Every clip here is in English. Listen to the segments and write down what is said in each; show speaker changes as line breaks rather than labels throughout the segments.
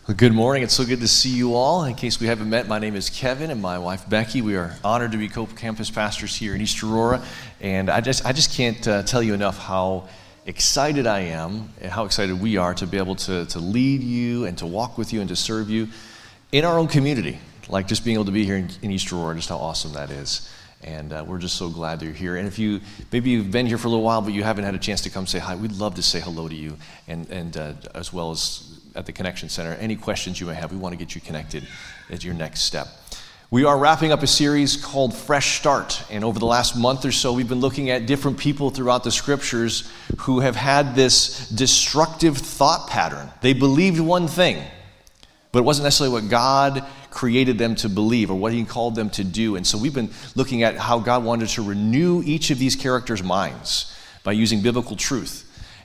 Well, good morning. It's so good to see you all. In case we haven't met, my name is Kevin and my wife Becky. We are honored to be co-campus pastors here in East Aurora, and I just can't tell you enough how excited I am and how excited we are to be able to lead you and to walk with you and to serve you in our own community. Like just being able to be here in East Aurora, just how awesome that is. And we're just so glad that you're here. And if maybe you've been here for a little while, but you haven't had a chance to come say hi, we'd love to say hello to you, and as well as at the Connection Center. Any questions you may have, we want to get you connected as your next step. We are wrapping up a series called Fresh Start, and over the last month or so, we've been looking at different people throughout the scriptures who have had this destructive thought pattern. They believed one thing, but it wasn't necessarily what God created them to believe or what he called them to do. And so we've been looking at how God wanted to renew each of these characters' minds by using biblical truth.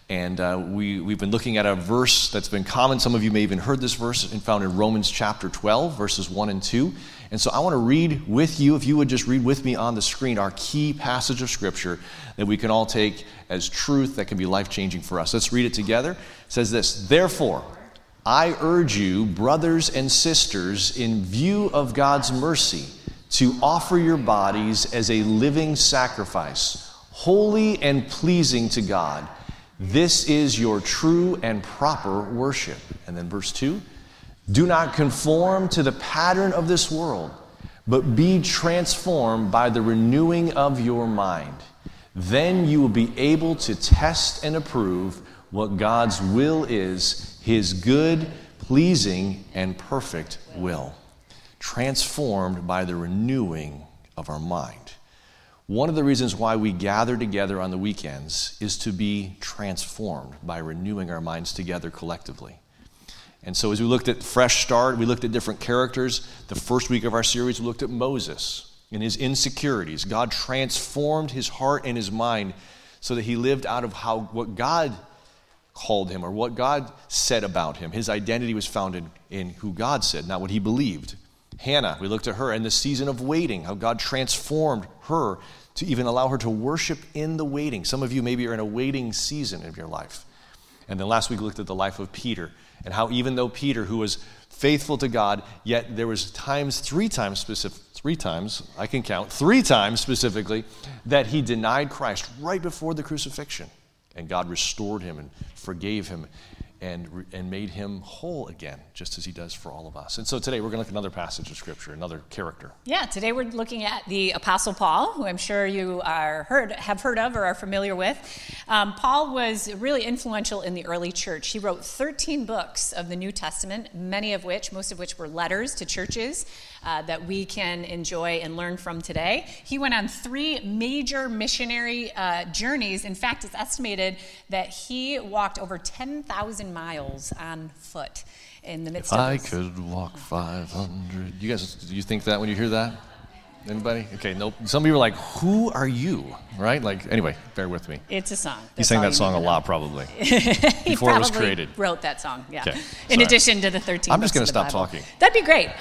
And we've been looking at a verse that's been common. Some of you may even heard this verse and found in Romans chapter 12, verses 1 and 2. And so I want to read with you, if you would just read with me on the screen, our key passage of Scripture that we can all take as truth that can be life-changing for us. Let's read it together. It says this: "Therefore, I urge you, brothers and sisters, in view of God's mercy, to offer your bodies as a living sacrifice, holy and pleasing to God. This is your true and proper worship." And then verse 2, "Do not conform to the pattern of this world, but be transformed by the renewing of your mind. Then you will be able to test and approve what God's will is, his good, pleasing, and perfect will." Transformed by the renewing of our mind. One of the reasons why we gather together on the weekends is to be transformed by renewing our minds together collectively. And so as we looked at Fresh Start, we looked at different characters. The first week of our series, we looked at Moses and his insecurities. God transformed his heart and his mind so that he lived out of what God called him or what God said about him. His identity was founded in who God said, not what he believed. Hannah, we looked at her in the season of waiting, how God transformed her to even allow her to worship in the waiting. Some of you maybe are in a waiting season of your life. And then last week we looked at the life of Peter and how even though Peter, who was faithful to God, yet there was three times specifically, that he denied Christ right before the crucifixion. And God restored him and forgave him and made him whole again, just as he does for all of us. And so today we're going to look at another passage of Scripture, another character.
Yeah, today we're looking at the Apostle Paul, who I'm sure you have heard of or are familiar with. Paul was really influential in the early church. He wrote 13 books of the New Testament, most of which were letters to churches that we can enjoy and learn from today. He went on 3 major missionary journeys. In fact, it's estimated that he walked over 10,000 miles on foot in the midst of
I could walk 500. You guys, do you think that when you hear that? Anybody? Okay, nope. Some of you are like, who are you? Right? Like, anyway, bear with me.
It's a song.
He sang that song a lot, probably.
Before
it was created.
Wrote that song, yeah.
Okay,
in addition to the 13
I'm just going to stop
Bible.
talking.
That'd be great.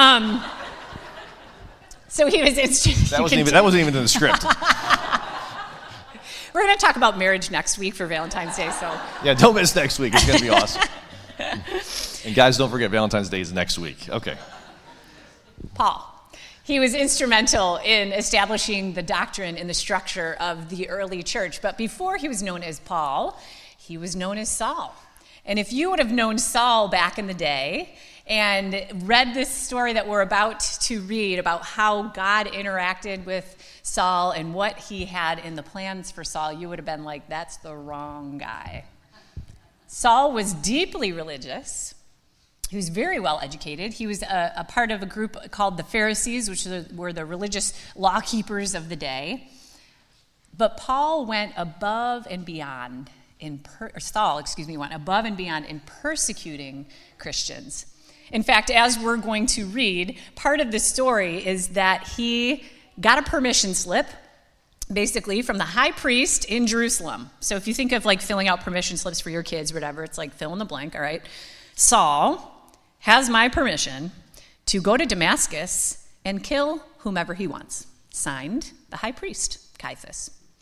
So he was
that wasn't even in the script.
We're going to talk about marriage next week for Valentine's Day, so.
Yeah, don't miss next week. It's going to be awesome. And guys, don't forget Valentine's Day is next week. Okay.
Paul. He was instrumental in establishing the doctrine and the structure of the early church. But before he was known as Paul, he was known as Saul. And if you would have known Saul back in the day and read this story that we're about to read about how God interacted with Saul and what he had in the plans for Saul, you would have been like, that's the wrong guy. Saul was deeply religious. He was very well educated. He was a part of a group called the Pharisees, which were the religious law keepers of the day. But Paul went above and beyond Saul went above and beyond in persecuting Christians. In fact, as we're going to read, part of the story is that he got a permission slip, basically, from the high priest in Jerusalem. So if you think of like filling out permission slips for your kids or whatever, it's like fill in the blank, all right? Saul has my permission to go to Damascus and kill whomever he wants. Signed, the high priest, Caiaphas.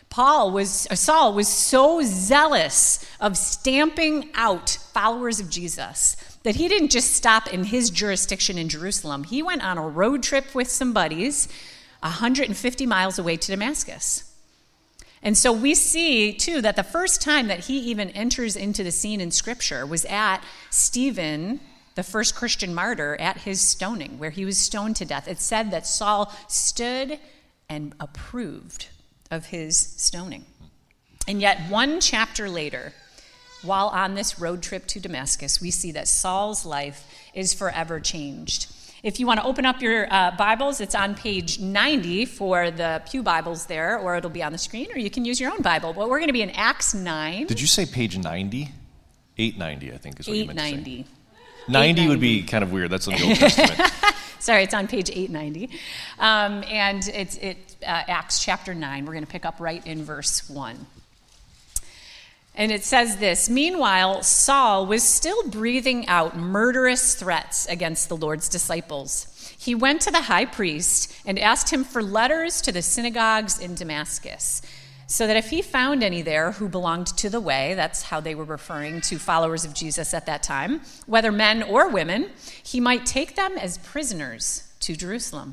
Saul was so zealous of stamping out followers of Jesus that he didn't just stop in his jurisdiction in Jerusalem. He went on a road trip with some buddies 150 miles away to Damascus. And so we see, too, that the first time that he even enters into the scene in Scripture was at Stephen, the first Christian martyr, at his stoning, where he was stoned to death. It said that Saul stood and approved of his stoning. And yet, one chapter later, while on this road trip to Damascus, we see that Saul's life is forever changed. If you want to open up your Bibles, it's on page 90 for the Pew Bibles there, or it'll be on the screen, or you can use your own Bible. But we're going to be in Acts 9.
Did you say page 90? 890, I think is what you meant to say.
890.
90 would be kind of weird. That's in the Old Testament.
Sorry, it's on page 890. And it's Acts chapter 9. We're going to pick up right in verse 1. And it says this: Meanwhile, Saul was still breathing out murderous threats against the Lord's disciples. He went to the high priest and asked him for letters to the synagogues in Damascus, so that if he found any there who belonged to the way, that's how they were referring to followers of Jesus at that time, whether men or women, he might take them as prisoners to Jerusalem.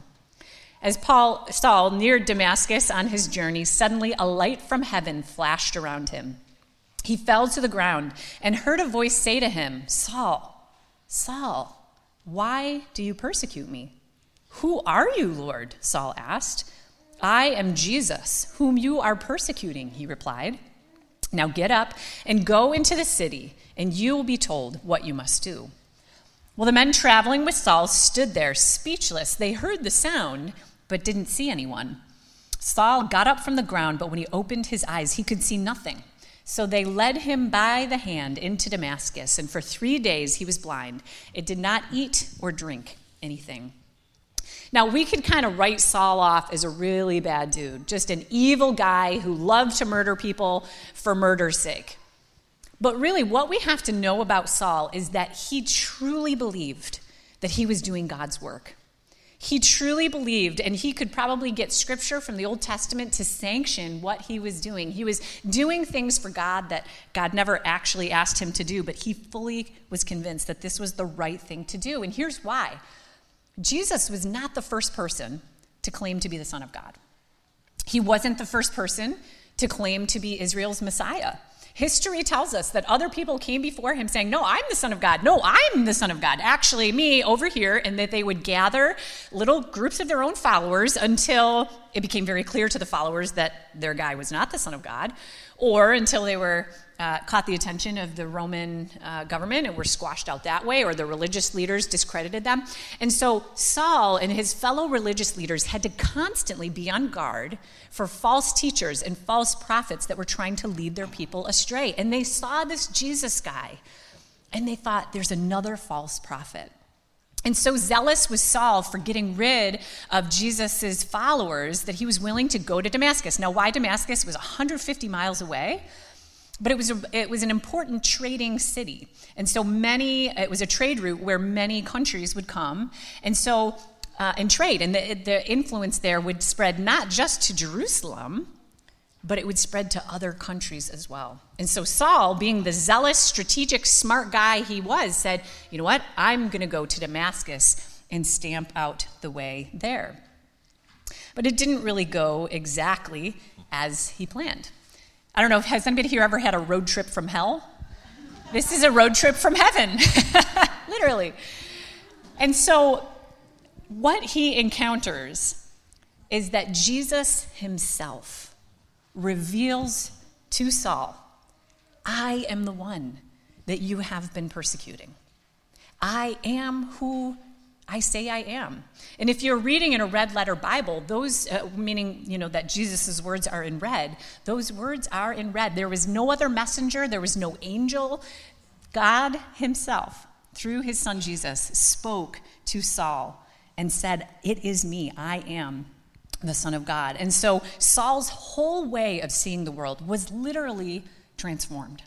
As Saul neared Damascus on his journey, suddenly a light from heaven flashed around him. He fell to the ground and heard a voice say to him, "Saul, Saul, why do you persecute me?" "Who are you, Lord?" Saul asked. "I am Jesus, whom you are persecuting," he replied. "Now get up and go into the city, and you will be told what you must do." Well, the men traveling with Saul stood there speechless. They heard the sound, but didn't see anyone. Saul got up from the ground, but when he opened his eyes, he could see nothing. So they led him by the hand into Damascus, and for 3 days he was blind. It did not eat or drink anything. Now, we could kind of write Saul off as a really bad dude, just an evil guy who loved to murder people for murder's sake. But really, what we have to know about Saul is that he truly believed that he was doing God's work. He truly believed, and he could probably get scripture from the Old Testament to sanction what he was doing. He was doing things for God that God never actually asked him to do, but he fully was convinced that this was the right thing to do. And here's why. Jesus was not the first person to claim to be the Son of God. He wasn't the first person to claim to be Israel's Messiah. History tells us that other people came before him saying, "No, I'm the Son of God. No, I'm the Son of God. Actually, me over here," and that they would gather little groups of their own followers until it became very clear to the followers that their guy was not the Son of God, or until they were caught the attention of the Roman government and were squashed out that way, or the religious leaders discredited them. And so Saul and his fellow religious leaders had to constantly be on guard for false teachers and false prophets that were trying to lead their people astray. And they saw this Jesus guy, and they thought, there's another false prophet. And so zealous was Saul for getting rid of Jesus' followers that he was willing to go to Damascus. Now, why Damascus? It was 150 miles away. But it was an important trading city. And so it was a trade route where many countries would come and trade. And the influence there would spread not just to Jerusalem, but it would spread to other countries as well. And so Saul, being the zealous, strategic, smart guy he was, said, "You know what? I'm going to go to Damascus and stamp out the way there." But it didn't really go exactly as he planned. I don't know, has anybody here ever had a road trip from hell? This is a road trip from heaven, literally. And so what he encounters is that Jesus himself reveals to Saul, "I am the one that you have been persecuting. I am who I say I am." And if you're reading in a red letter Bible, those, meaning, that Jesus' words are in red, those words are in red. There was no other messenger. There was no angel. God himself, through his son Jesus, spoke to Saul and said, "It is me. I am the Son of God." And so Saul's whole way of seeing the world was literally transformed.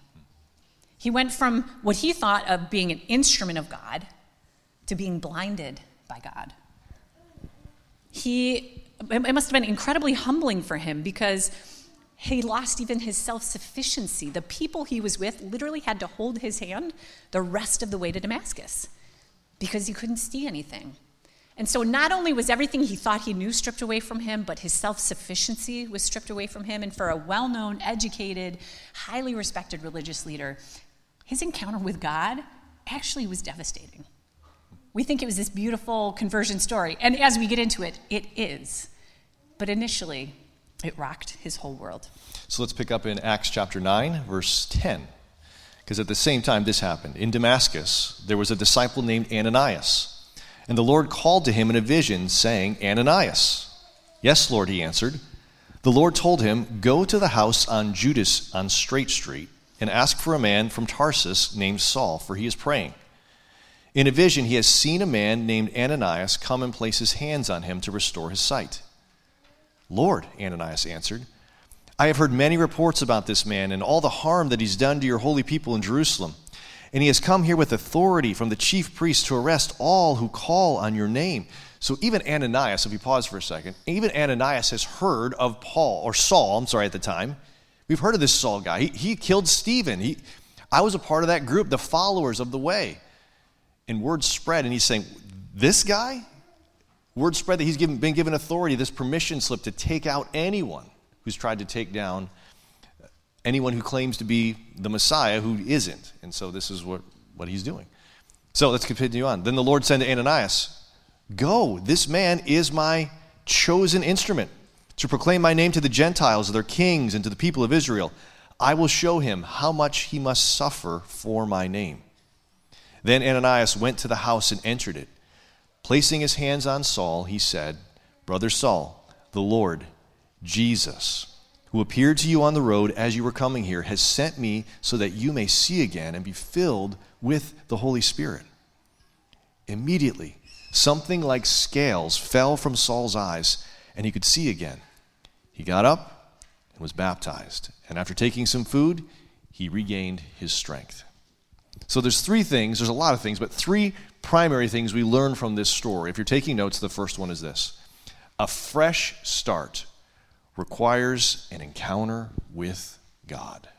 He went from what he thought of being an instrument of God to being blinded by God. It must have been incredibly humbling for him, because He lost even his self-sufficiency. The people he was with literally had to hold his hand the rest of the way to Damascus because he couldn't see anything. And so not only was everything he thought he knew stripped away from him, but his self-sufficiency was stripped away from him. And for a well-known, educated, highly respected religious leader, his encounter with God actually was devastating. We think it was this beautiful conversion story. And as we get into it, it is. But initially, it rocked his whole world.
So let's pick up in Acts chapter 9, verse 10. Because at the same time this happened. In Damascus, there was a disciple named Ananias. And the Lord called to him in a vision, saying, Ananias. Yes, Lord, he answered. The Lord told him, go to the house on Judas on Straight Street, and ask for a man from Tarsus named Saul, for he is praying. In a vision, he has seen a man named Ananias come and place his hands on him to restore his sight. Lord, Ananias answered, I have heard many reports about this man and all the harm that he's done to your holy people in Jerusalem. And he has come here with authority from the chief priest to arrest all who call on your name. So even Ananias, if we pause for a second, even Ananias has heard of Saul at the time. We've heard of this Saul guy. He killed Stephen. I was a part of that group, the followers of the way. And word spread, and he's saying, this guy? Word spread that he's been given authority, this permission slip to take out anyone who's tried to take down anyone who claims to be the Messiah who isn't. And so this is what he's doing. So let's continue on. Then the Lord said to Ananias, go, this man is my chosen instrument to proclaim my name to the Gentiles, their kings, and to the people of Israel. I will show him how much he must suffer for my name. Then Ananias went to the house and entered it. Placing his hands on Saul, he said, Brother Saul, the Lord, Jesus, who appeared to you on the road as you were coming here, has sent me so that you may see again and be filled with the Holy Spirit. Immediately, something like scales fell from Saul's eyes, and he could see again. He got up and was baptized, and after taking some food, he regained his strength. So there's a lot of things, but three primary things we learn from this story. If you're taking notes, the first one is this. A fresh start requires an encounter with God.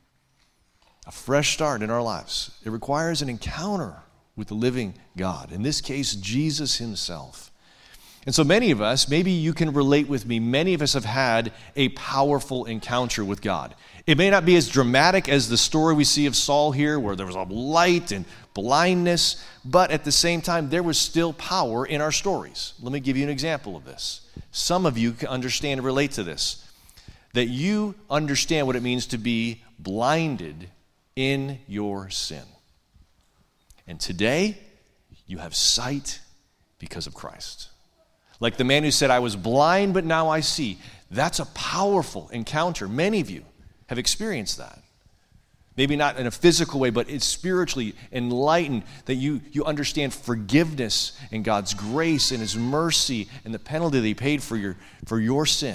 A fresh start in our lives. It requires an encounter with the living God. In this case, Jesus himself. And so many of us, maybe you can relate with me, many of us have had a powerful encounter with God. It may not be as dramatic as the story we see of Saul here, where there was a light and blindness, but at the same time, there was still power in our stories. Let me give you an example of this. Some of you can understand and relate to this, that you understand what it means to be blinded in your sin. And today, you have sight because of Christ. Like the man who said, I was blind, but now I see. That's a powerful encounter. Many of you have experienced that. Maybe not in a physical way, but it's spiritually enlightened, that you understand forgiveness and God's grace and his mercy and the penalty that he paid for your sin.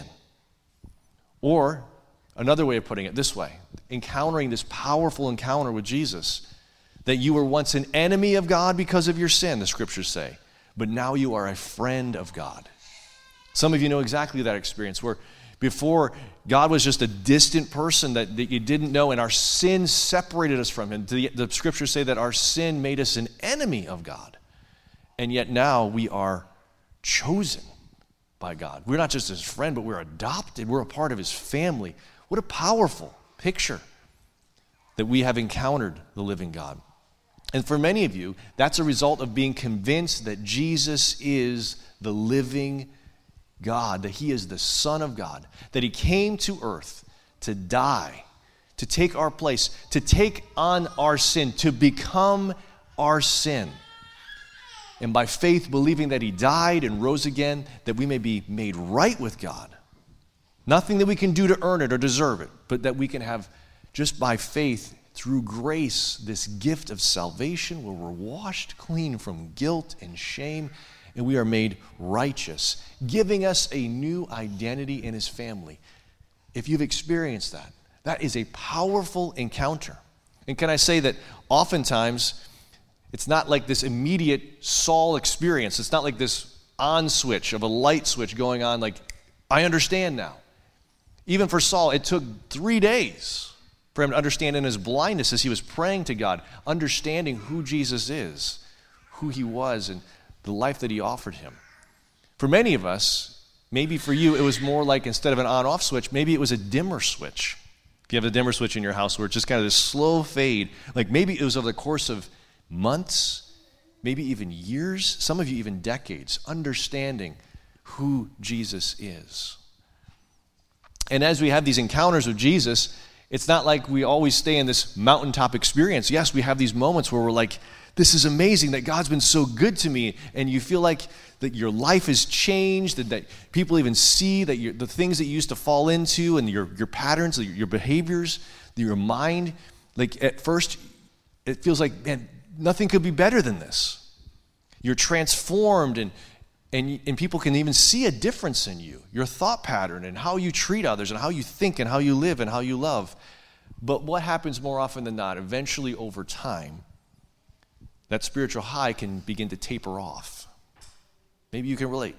Or another way of putting it this way, encountering this powerful encounter with Jesus, that you were once an enemy of God because of your sin, the scriptures say, but now you are a friend of God. Some of you know exactly that experience where before, God was just a distant person that you didn't know, and our sin separated us from him. The scriptures say that our sin made us an enemy of God. And yet now we are chosen by God. We're not just his friend, but we're adopted. We're a part of his family. What a powerful picture that we have encountered the living God. And for many of you, that's a result of being convinced that Jesus is the living God, that he is the Son of God, that he came to earth to die, to take our place, to take on our sin, to become our sin. And by faith, believing that he died and rose again, that we may be made right with God. Nothing that we can do to earn it or deserve it, but that we can have just by faith, through grace, this gift of salvation where we're washed clean from guilt and shame, and we are made righteous, giving us a new identity in his family. If you've experienced that, that is a powerful encounter. And can I say that oftentimes it's not like this immediate Saul experience. It's not like this on switch of a light switch going on like, I understand now. Even for Saul, it took 3 days for him to understand in his blindness as he was praying to God, understanding who Jesus is, who he was, and the life that he offered him. For many of us, maybe for you, it was more like instead of an on-off switch, maybe it was a dimmer switch. If you have a dimmer switch in your house where it's just kind of this slow fade, like maybe it was over the course of months, maybe even years, some of you even decades, understanding who Jesus is. And as we have these encounters with Jesus, it's not like we always stay in this mountaintop experience. Yes, we have these moments where we're like, this is amazing that God's been so good to me, and you feel like that your life has changed, that people even see that the things that you used to fall into and your patterns, your behaviors, your mind, like at first it feels like, man, nothing could be better than this. You're transformed, and people can even see a difference in you, your thought pattern and how you treat others and how you think and how you live and how you love. But what happens more often than not, eventually over time, that spiritual high can begin to taper off. Maybe you can relate.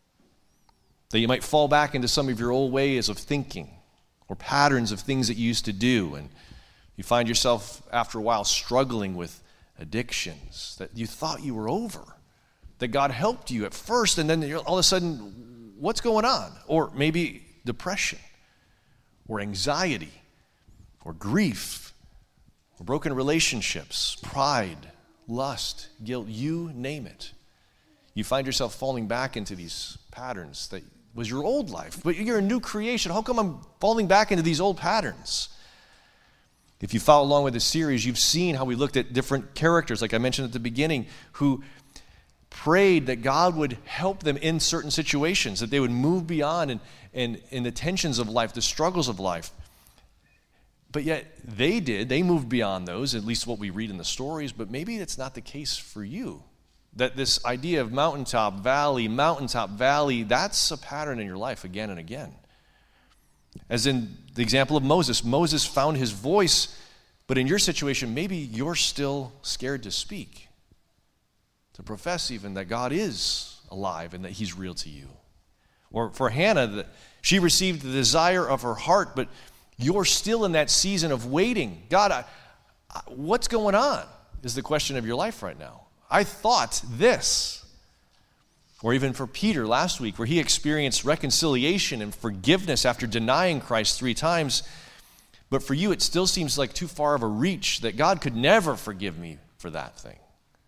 That you might fall back into some of your old ways of thinking or patterns of things that you used to do, and you find yourself after a while struggling with addictions that you thought you were over, that God helped you at first, and then all of a sudden, what's going on? Or maybe depression, or anxiety, or grief, or broken relationships, pride, lust, guilt, you name it. You find yourself falling back into these patterns that was your old life, but you're a new creation. How come I'm falling back into these old patterns? If you follow along with this series, you've seen how we looked at different characters, like I mentioned at the beginning, who prayed that God would help them in certain situations, that they would move beyond and the tensions of life, the struggles of life. But yet they moved beyond those, at least what we read in the stories, but maybe it's not the case for you. That this idea of mountaintop, valley, that's a pattern in your life again and again. As in the example of Moses. Moses found his voice, but in your situation, maybe you're still scared to speak, to profess even that God is alive and that he's real to you. Or for Hannah, that she received the desire of her heart, but you're still in that season of waiting. God, what's going on is the question of your life right now. I thought this. Or even for Peter last week, where he experienced reconciliation and forgiveness after denying Christ 3 times. But for you, it still seems like too far of a reach, that God could never forgive me for that thing.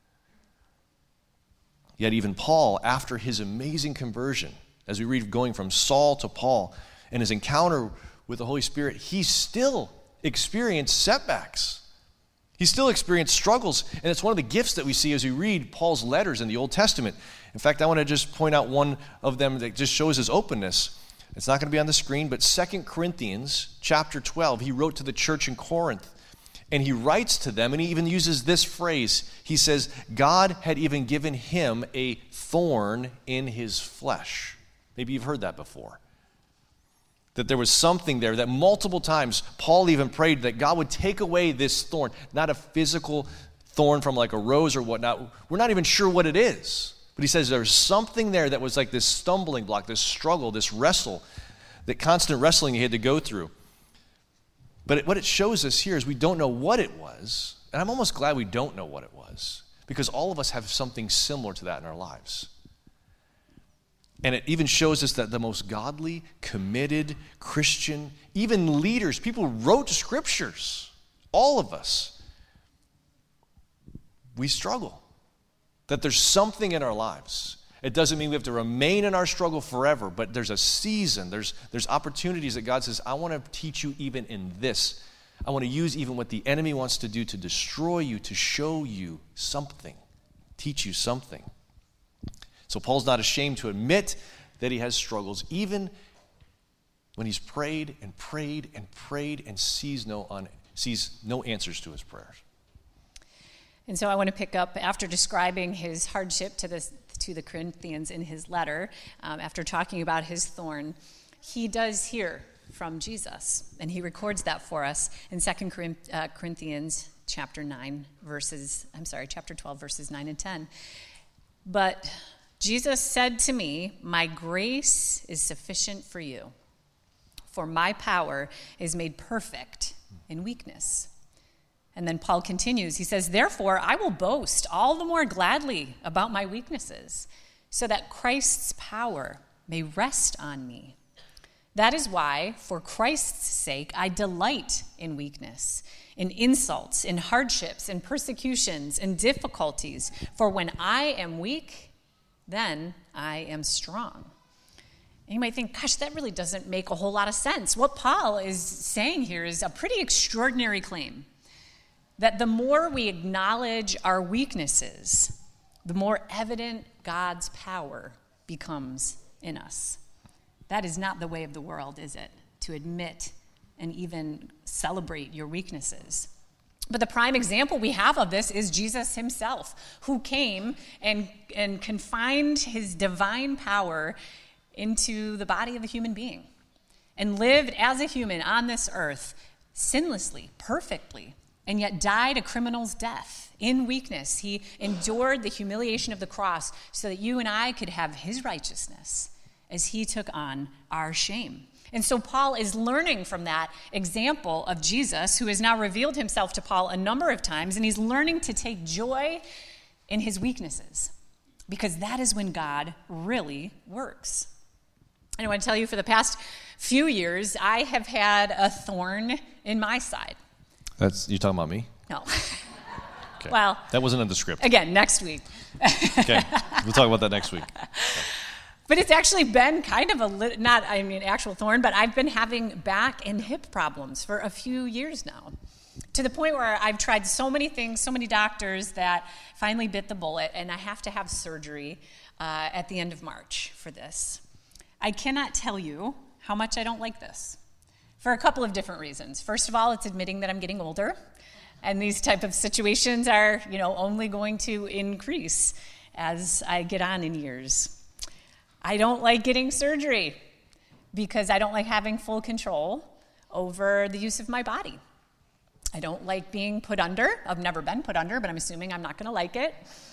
Yet even Paul, after his amazing conversion, as we read going from Saul to Paul, and his encounter with the Holy Spirit, he still experienced setbacks. He still experienced struggles, and it's one of the gifts that we see as we read Paul's letters in the Old Testament. In fact, I want to just point out one of them that just shows his openness. It's not going to be on the screen, but 2 Corinthians chapter 12, he wrote to the church in Corinth, and he writes to them, and he even uses this phrase. He says, God had even given him a thorn in his flesh. Maybe you've heard that before. That there was something there, that multiple times Paul even prayed that God would take away this thorn, not a physical thorn from like a rose or whatnot. We're not even sure what it is. But he says there's something there that was like this stumbling block, this struggle, this wrestle, that constant wrestling he had to go through. But what it shows us here is we don't know what it was. And I'm almost glad we don't know what it was, because all of us have something similar to that in our lives. And it even shows us that the most godly, committed Christian, even leaders, people who wrote scriptures, all of us, we struggle. That there's something in our lives. It doesn't mean we have to remain in our struggle forever, but there's a season, there's opportunities that God says, I want to teach you even in this. I want to use even what the enemy wants to do to destroy you, to show you something, teach you something. So Paul's not ashamed to admit that he has struggles, even when he's prayed and prayed and prayed and sees no answers to his prayers.
And so I want to pick up after describing his hardship to the Corinthians in his letter, after talking about his thorn, he does hear from Jesus, and he records that for us in 2 Corinthians chapter 12, verses 9 and 10. But Jesus said to me, my grace is sufficient for you, for my power is made perfect in weakness. And then Paul continues. He says, therefore, I will boast all the more gladly about my weaknesses, so that Christ's power may rest on me. That is why, for Christ's sake, I delight in weakness, in insults, in hardships, in persecutions, in difficulties. For when I am weak, then I am strong. And you might think, gosh, that really doesn't make a whole lot of sense. What Paul is saying here is a pretty extraordinary claim, that the more we acknowledge our weaknesses, the more evident God's power becomes in us. That is not the way of the world, is it? To admit and even celebrate your weaknesses. But the prime example we have of this is Jesus himself, who came and confined his divine power into the body of a human being and lived as a human on this earth sinlessly, perfectly, and yet died a criminal's death in weakness. He endured the humiliation of the cross so that you and I could have his righteousness as he took on our shame. And so Paul is learning from that example of Jesus, who has now revealed himself to Paul a number of times, and he's learning to take joy in his weaknesses, because that is when God really works. And I want to tell you, for the past few years, I have had a thorn in my side.
You talking about me?
No.
Okay.
Well,
that wasn't in the script.
Again, next week.
Okay, we'll talk about that next week. Okay.
But it's actually been kind of actual thorn, but I've been having back and hip problems for a few years now, to the point where I've tried so many things, so many doctors, that finally bit the bullet, and I have to have surgery at the end of March for this. I cannot tell you how much I don't like this, for a couple of different reasons. First of all, it's admitting that I'm getting older, and these type of situations are, only going to increase as I get on in years. I don't like getting surgery because I don't like having full control over the use of my body. I don't like being put under. I've never been put under, but I'm assuming I'm not going to like it.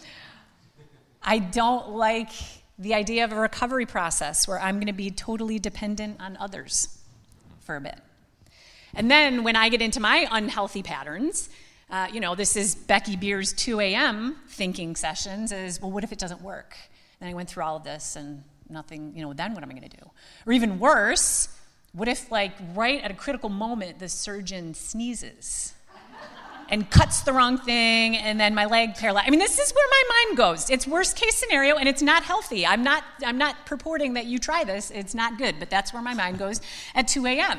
I don't like the idea of a recovery process where I'm going to be totally dependent on others for a bit. And then when I get into my unhealthy patterns, this is Becky Beer's 2 a.m. thinking sessions, is, well, what if it doesn't work? And I went through all of this and nothing, then what am I going to do? Or even worse, what if, right at a critical moment, the surgeon sneezes and cuts the wrong thing, and then my leg paralyzed? This is where my mind goes. It's worst case scenario, and it's not healthy. I'm not purporting that you try this. It's not good, but that's where my mind goes at 2 a.m.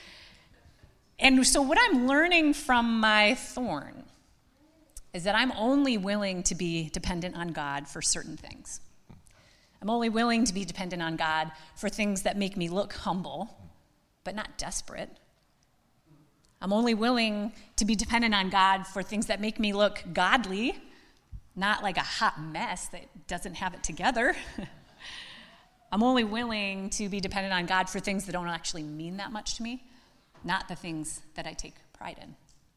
And so what I'm learning from my thorn is that I'm only willing to be dependent on God for certain things. I'm only willing to be dependent on God for things that make me look humble, but not desperate. I'm only willing to be dependent on God for things that make me look godly, not like a hot mess that doesn't have it together. I'm only willing to be dependent on God for things that don't actually mean that much to me, not the things that I take pride in.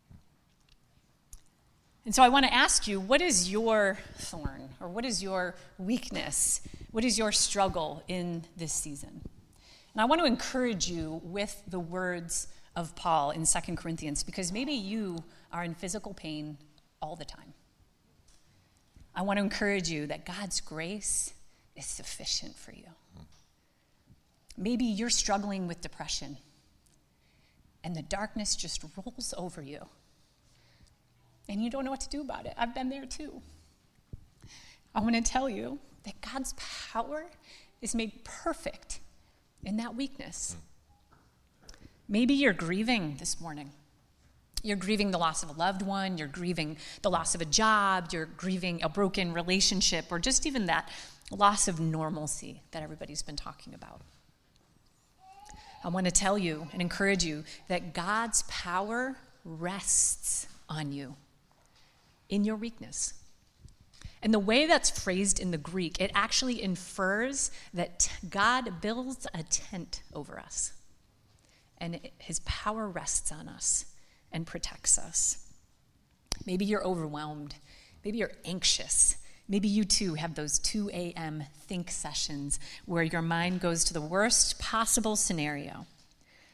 And so I want to ask you, what is your thorn, or what is your weakness? What is your struggle in this season? And I want to encourage you with the words of Paul in 2 Corinthians, because maybe you are in physical pain all the time. I want to encourage you that God's grace is sufficient for you. Maybe you're struggling with depression, and the darkness just rolls over you, and you don't know what to do about it. I've been there too. I want to tell you that God's power is made perfect in that weakness. Maybe you're grieving this morning. You're grieving the loss of a loved one. You're grieving the loss of a job. You're grieving a broken relationship, or just even that loss of normalcy that everybody's been talking about. I want to tell you and encourage you that God's power rests on you in your weakness. And the way that's phrased in the Greek, it actually infers that God builds a tent over us, and his power rests on us and protects us. Maybe you're overwhelmed. Maybe you're anxious. Maybe you too have those 2 a.m. think sessions where your mind goes to the worst possible scenario.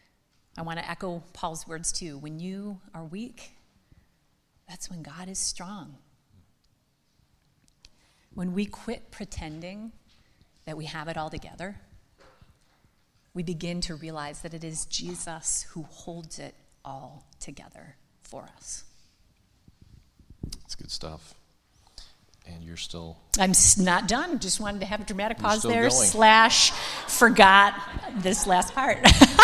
I want to echo Paul's words too. When you are weak, that's when God is strong. When we quit pretending that we have it all together, we begin to realize that it is Jesus who holds it all together for us.
That's good stuff. And you're still...
I'm not done. Just wanted to have a dramatic pause there,
going.
/ forgot this last part.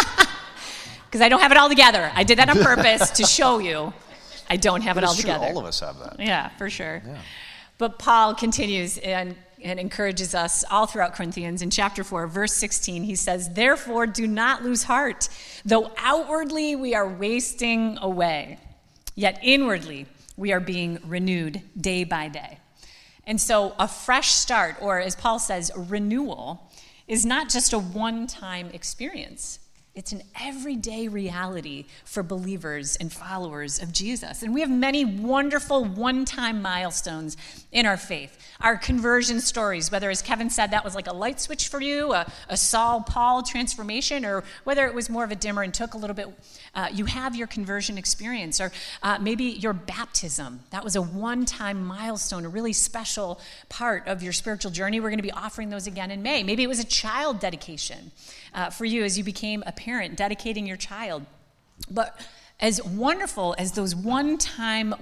Because I don't have it all together. I did that on purpose to show you I don't have it all together.
All of us have that.
Yeah, for sure.
Yeah.
But Paul continues and encourages us all throughout Corinthians. In chapter 4, verse 16, he says, "Therefore, do not lose heart. Though outwardly we are wasting away, yet inwardly we are being renewed day by day." And so a fresh start, or as Paul says, renewal, is not just a one-time experience. It's an everyday reality for believers and followers of Jesus. And we have many wonderful one-time milestones in our faith. Our conversion stories, whether, as Kevin said, that was like a light switch for you, a Saul-Paul transformation, or whether it was more of a dimmer and took a little bit, you have your conversion experience, or maybe your baptism. That was a one-time milestone, a really special part of your spiritual journey. We're going to be offering those again in May. Maybe it was a child dedication for you as you became a parent, dedicating your child. But as wonderful as those one-time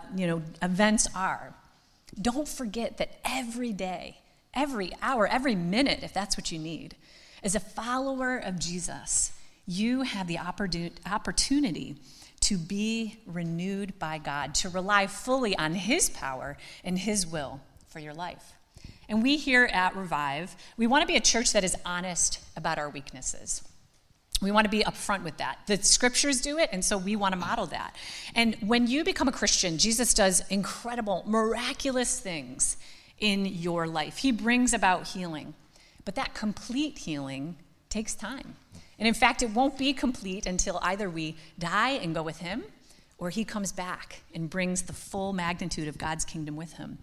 events are, don't forget that every day, every hour, every minute, if that's what you need, as a follower of Jesus, you have the opportunity to be renewed by God, to rely fully on His power and His will for your life. And we here at Revive, we want to be a church that is honest about our weaknesses. We want to be upfront with that. The scriptures do it, and so we want to model that. And when you become a Christian, Jesus does incredible, miraculous things in your life. He brings about healing. But that complete healing takes time. And in fact, it won't be complete until either we die and go with Him, or He comes back and brings the full magnitude of God's kingdom with Him.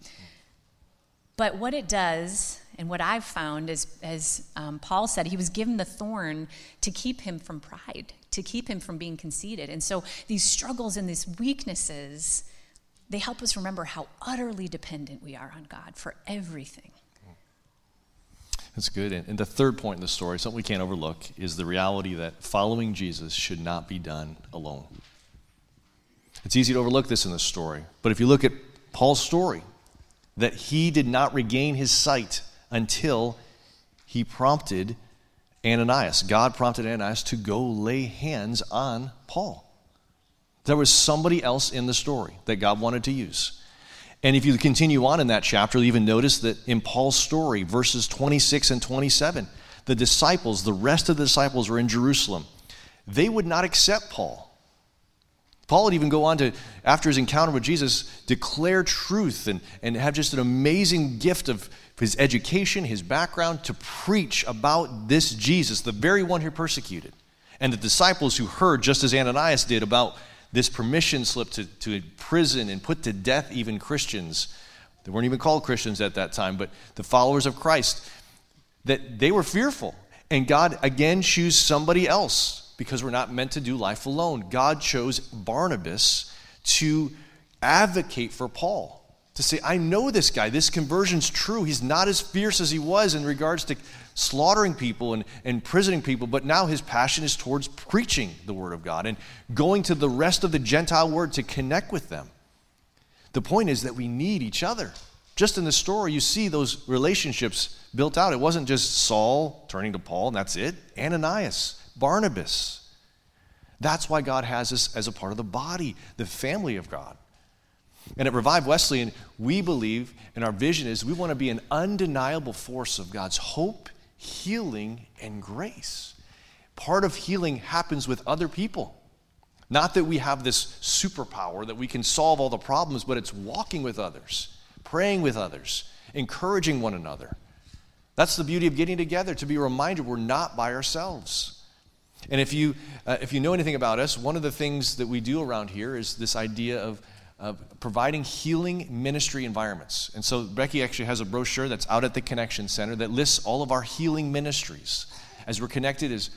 But what it does, and what I've found is, as Paul said, he was given the thorn to keep him from pride, to keep him from being conceited. And so these struggles and these weaknesses, they help us remember how utterly dependent we are on God for everything.
That's good. And the third point in the story, something we can't overlook, is the reality that following Jesus should not be done alone. It's easy to overlook this in the story, but if you look at Paul's story, that he did not regain his sight until he prompted Ananias. God prompted Ananias to go lay hands on Paul. There was somebody else in the story that God wanted to use. And if you continue on in that chapter, you'll even notice that in Paul's story, verses 26 and 27, the disciples, the rest of the disciples were in Jerusalem. They would not accept Paul. Paul would even go on to, after his encounter with Jesus, declare truth and have just an amazing gift of his education, his background, to preach about this Jesus, the very one who persecuted. And the disciples who heard, just as Ananias did, about this permission slip to imprison and put to death even Christians. They weren't even called Christians at that time, but the followers of Christ, that they were fearful. And God again chose somebody else, because we're not meant to do life alone. God chose Barnabas to advocate for Paul, to say, I know this guy, this conversion's true. He's not as fierce as he was in regards to slaughtering people and imprisoning people, but now his passion is towards preaching the word of God and going to the rest of the Gentile world to connect with them. The point is that we need each other. Just in the story, you see those relationships built out. It wasn't just Saul turning to Paul and that's it. Ananias, Barnabas. That's why God has us as a part of the body, the family of God. And at Revive Wesleyan, we believe, and our vision is, we want to be an undeniable force of God's hope, healing, and grace. Part of healing happens with other people. Not that we have this superpower that we can solve all the problems, but it's walking with others, praying with others, encouraging one another. That's the beauty of getting together, to be reminded we're not by ourselves. And if you know anything about us, one of the things that we do around here is this idea of providing healing ministry environments. And so Becky actually has a brochure that's out at the Connection Center that lists all of our healing ministries. As we're connected as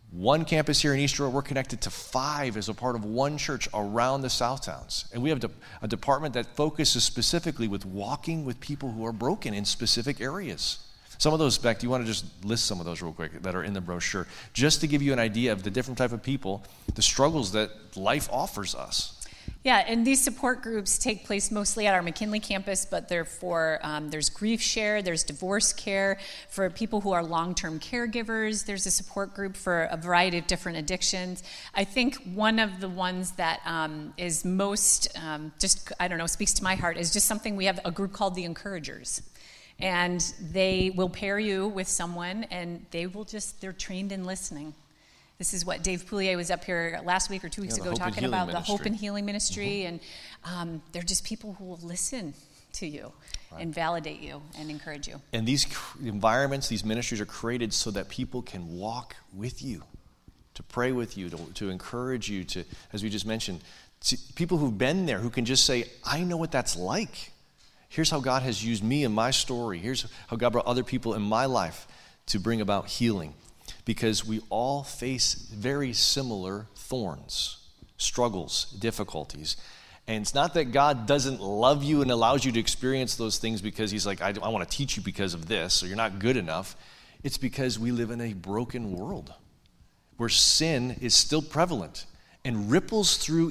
one campus here in East Aurora, we're connected to 5 as a part of one church around the South Towns. And we have a department that focuses specifically with walking with people who are broken in specific areas. Some of those, Beck, do you want to just list some of those real quick that are in the brochure, just to give you an idea of the different type of people, the struggles that life offers us?
Yeah, and these support groups take place mostly at our McKinley campus, but they're for, there's grief share, there's divorce care, for people who are long-term caregivers, there's a support group for a variety of different addictions. I think one of the ones that is most, speaks to my heart is just something, we have a group called the Encouragers. And they will pair you with someone, and they're trained in listening. This is what Dave Poulier was up here last week or 2 weeks ago talking about, the Hope and Healing Ministry. And they're just people who will listen to you and validate you and encourage you.
And these environments, these ministries are created so that people can walk with you, to pray with you, to encourage you, to, as we just mentioned, people who've been there who can just say, I know what that's like. Here's how God has used me in my story. Here's how God brought other people in my life to bring about healing. Because we all face very similar thorns, struggles, difficulties. And it's not that God doesn't love you and allows you to experience those things because he's like, I want to teach you because of this, or you're not good enough. It's because we live in a broken world where sin is still prevalent and ripples through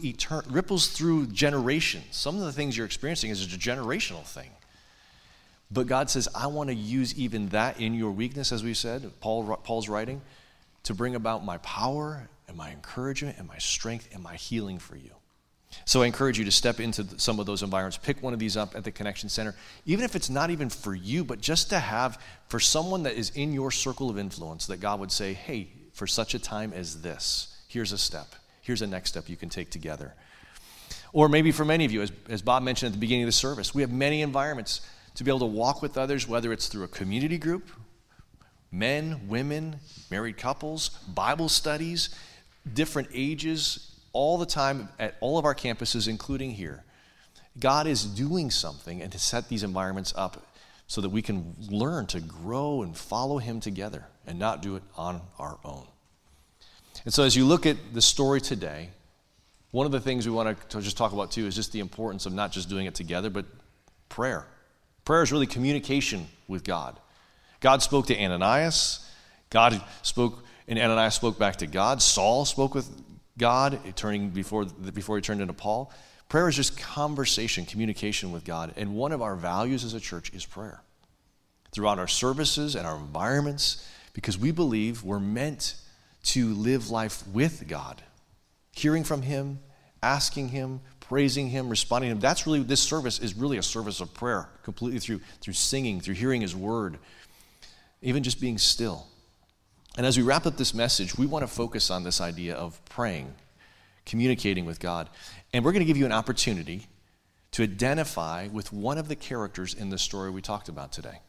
generations. Some of the things you're experiencing is a generational thing. But God says, I want to use even that in your weakness, as we said, Paul's writing, to bring about my power and my encouragement and my strength and my healing for you. So I encourage you to step into some of those environments. Pick one of these up at the Connection Center, even if it's not even for you, but just to have for someone that is in your circle of influence, that God would say, hey, for such a time as this, here's a step. Here's a next step you can take together. Or maybe for many of you, as Bob mentioned at the beginning of the service, we have many environments to be able to walk with others, whether it's through a community group, men, women, married couples, Bible studies, different ages, all the time at all of our campuses, including here. God is doing something and to set these environments up so that we can learn to grow and follow him together and not do it on our own. And so as you look at the story today, one of the things we want to just talk about too is just the importance of not just doing it together, but prayer. Prayer is really communication with God. God spoke to Ananias. God spoke, and Ananias spoke back to God. Saul spoke with God, before he turned into Paul. Prayer is just conversation, communication with God. And one of our values as a church is prayer. Throughout our services and our environments, because we believe we're meant to live life with God. Hearing from him, asking him, praising him, responding to him. That's really, this service is really a service of prayer, completely through singing, through hearing his word, even just being still. And as we wrap up this message, we want to focus on this idea of praying, communicating with God. And we're going to give you an opportunity to identify with one of the characters in the story we talked about today.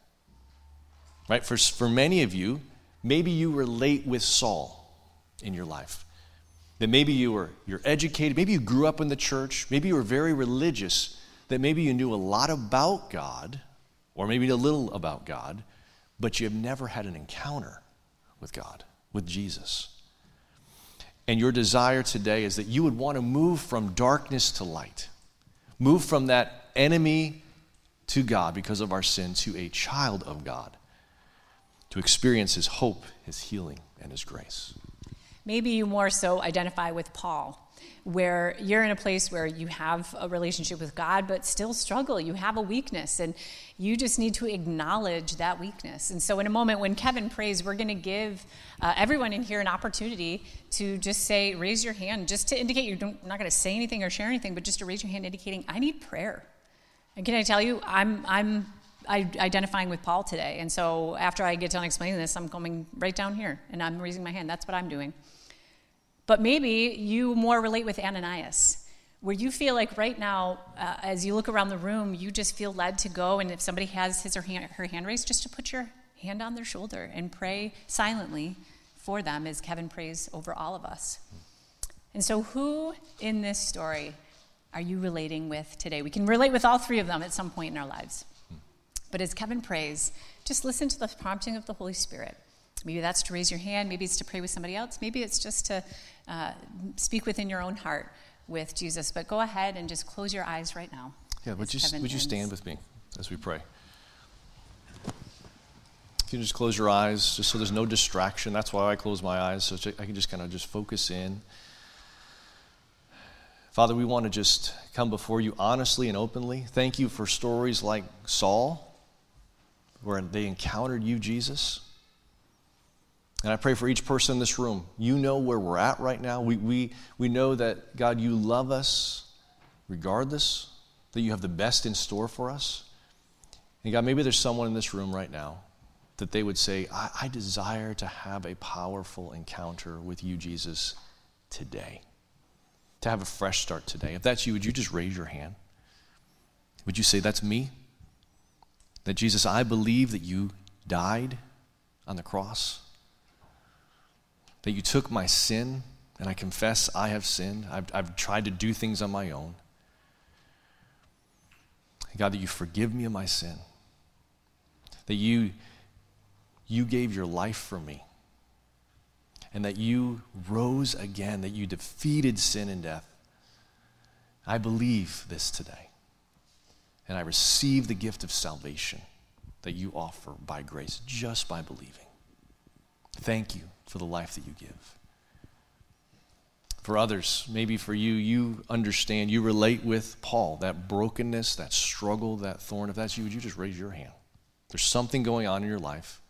Right? For many of you, maybe you relate with Saul in your life. That maybe you're educated, maybe you grew up in the church, maybe you were very religious, that maybe you knew a lot about God, or maybe a little about God, but you have never had an encounter with God, with Jesus. And your desire today is that you would want to move from darkness to light, move from that enemy to God because of our sin to a child of God, to experience his hope, his healing, and his grace.
Maybe you more so identify with Paul, where you're in a place where you have a relationship with God, but still struggle. You have a weakness, and you just need to acknowledge that weakness. And so in a moment when Kevin prays, we're going to give everyone in here an opportunity to just say, raise your hand, just to indicate you're not going to say anything or share anything, but just to raise your hand indicating, I need prayer. And can I tell you, I'm identifying with Paul today. And so after I get done explaining this, I'm coming right down here, and I'm raising my hand. That's what I'm doing. But maybe you more relate with Ananias, where you feel like right now, as you look around the room, you just feel led to go, and if somebody has his or her hand raised, just to put your hand on their shoulder and pray silently for them as Kevin prays over all of us. And so who in this story are you relating with today? We can relate with all three of them at some point in our lives. But as Kevin prays, just listen to the prompting of the Holy Spirit Maybe that's to raise your hand. Maybe it's to pray with somebody else. Maybe it's just to speak within your own heart with Jesus. But go ahead and just close your eyes right now.
Yeah, would you stand with me as we pray? You can just close your eyes just so there's no distraction. That's why I close my eyes, so I can just kind of just focus in. Father, we want to just come before you honestly and openly. Thank you for stories like Saul, where they encountered you, Jesus. And I pray for each person in this room. You know where we're at right now. We know that, God, you love us regardless, that you have the best in store for us. And God, maybe there's someone in this room right now that they would say, I desire to have a powerful encounter with you, Jesus, today. To have a fresh start today. If that's you, would you just raise your hand? Would you say, that's me? That Jesus, I believe that you died on the cross. That you took my sin, and I confess I have sinned. I've tried to do things on my own. God, that you forgive me of my sin. That you gave your life for me. And that you rose again, that you defeated sin and death. I believe this today. And I receive the gift of salvation that you offer by grace, just by believing. Thank you for the life that you give. For others, maybe for you, you understand, you relate with Paul, that brokenness, that struggle, that thorn. If that's you, would you just raise your hand? There's something going on in your life.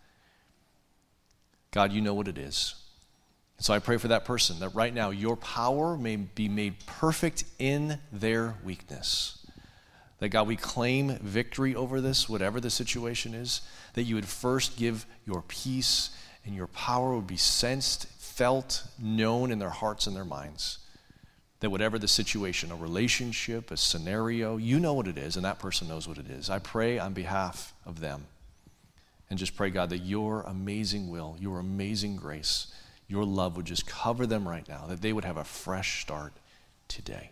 God, you know what it is. And so I pray for that person, that right now your power may be made perfect in their weakness. That, God, we claim victory over this, whatever the situation is, that you would first give your peace and your power would be sensed, felt, known in their hearts and their minds. That whatever the situation, a relationship, a scenario, you know what it is, and that person knows what it is. I pray on behalf of them. And just pray, God, that your amazing will, your amazing grace, your love would just cover them right now, that they would have a fresh start today.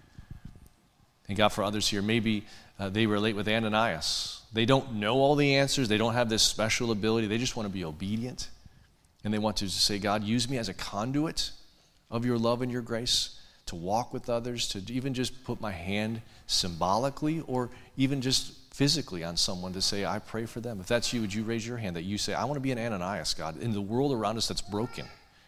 And God, for others here, maybe they relate with Ananias. They don't know all the answers. They don't have this special ability. They just want to be obedient. And they want to say, God, use me as a conduit of your love and your grace to walk with others, to even just put my hand symbolically or even just physically on someone to say, I pray for them. If that's you, would you raise your hand that you say, I want to be an Ananias, God, in the world around us that's broken.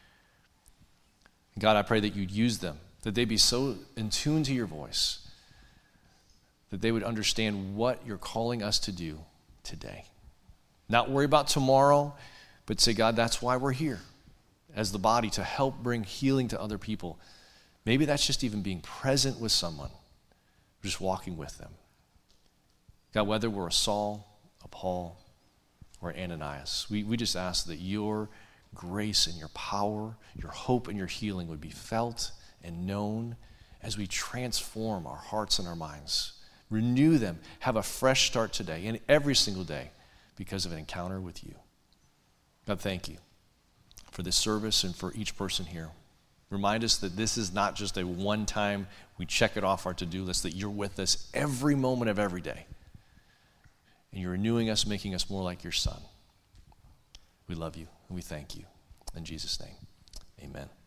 God, I pray that you'd use them, that they'd be so in tune to your voice, that they would understand what you're calling us to do today. Not worry about tomorrow, but say, God, that's why we're here as the body, to help bring healing to other people. Maybe that's just even being present with someone, just walking with them. God, whether we're a Saul, a Paul, or an Ananias, we just ask that your grace and your power, your hope and your healing would be felt and known as we transform our hearts and our minds. Renew them, have a fresh start today and every single day because of an encounter with you. God, thank you for this service and for each person here. Remind us that this is not just a one-time, we check it off our to-do list, that you're with us every moment of every day. And you're renewing us, making us more like your Son. We love you and we thank you. In Jesus' name, amen.